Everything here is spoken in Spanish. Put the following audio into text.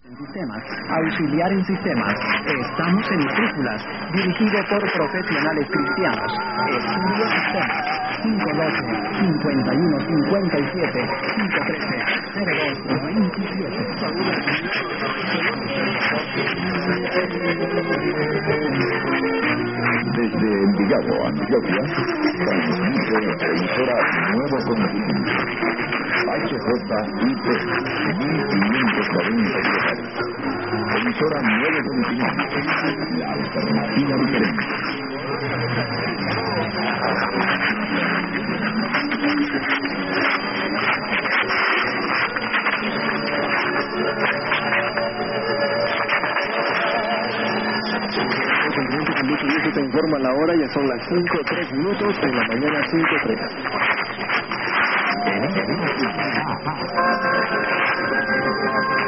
En sistemas, auxiliar en sistemas. Estamos en matrículas, dirigido por profesionales cristianos. Estudio Sistemas, 512-5157, 513-0227. Desde Envigado, Antioquia, transmite emisora Nuevo Continente. HJIT 1540 kHz. Emisora Nuevo Continente. La alternativa diferente. Se informa la hora, ya son las 5:03 de la mañana, 5:03.